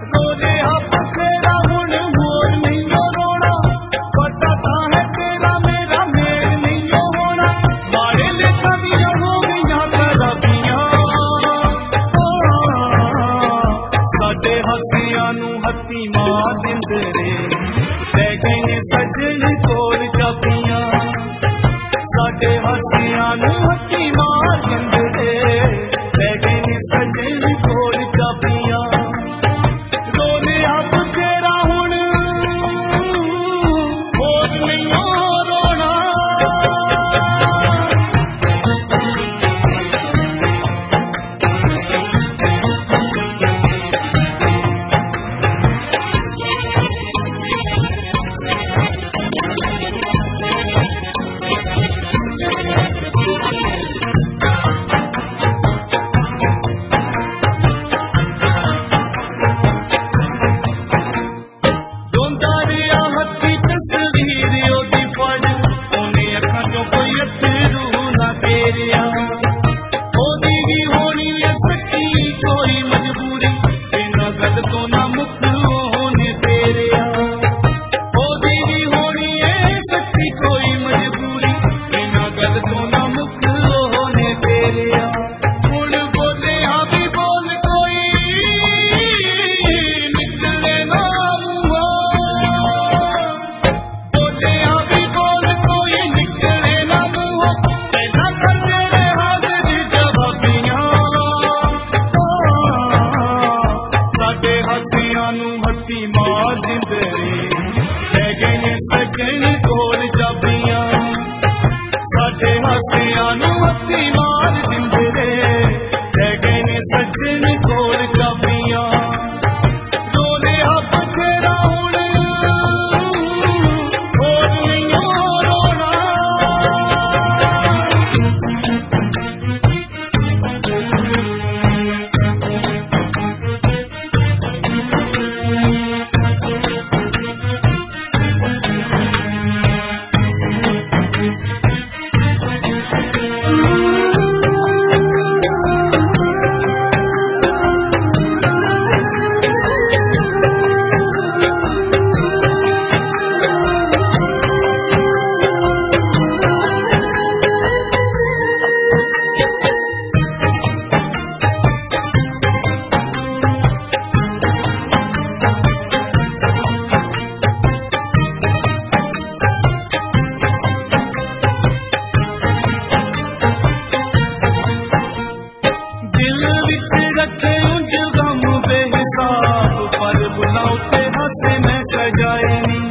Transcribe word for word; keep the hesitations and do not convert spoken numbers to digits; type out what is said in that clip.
रोले hub तेरा हुण मोर नहीं रोना, पता था है तेरा मेरा मेल नहीं होना, मारे ले कवियां हो गईयां खराबियां, साडे हसियां नू हत्ती मार दिंदे रे, लै गए ने सजन कोल चाबियां, साडे हसियां नू हत्ती मार दिंदे रे, लै गए ने सजन कोल चाबियां, रोले हब तेरा हुण मोर नहीं रोना। तस्वीर ओदी पढ़ ओने अखां चों कोई अथरू ना फेरिया, ओदी भी होनी है सच्ची कोई मजबूरी, बिना गल तो ना मुख ओने फेरिया, ओदी भी होनी है सच्ची कोई मजबूरी, बिना गल तो ना मुख ओने फेरिया, हुण बोले हाँ भी बोल कोई निकले ना हत्ती मार दिंदे रे, लै गए ने सजन कोल चाबियां, साडे हसियां नू हत्ती मार दिंदे रे, लै गए ने सजन कोल चाबियां, रोले हब तेरा हुण मोर नहीं रोना। रखे उंज गम बेहिसाब, पर बुलाओ ते हसे मैं सजाए नी,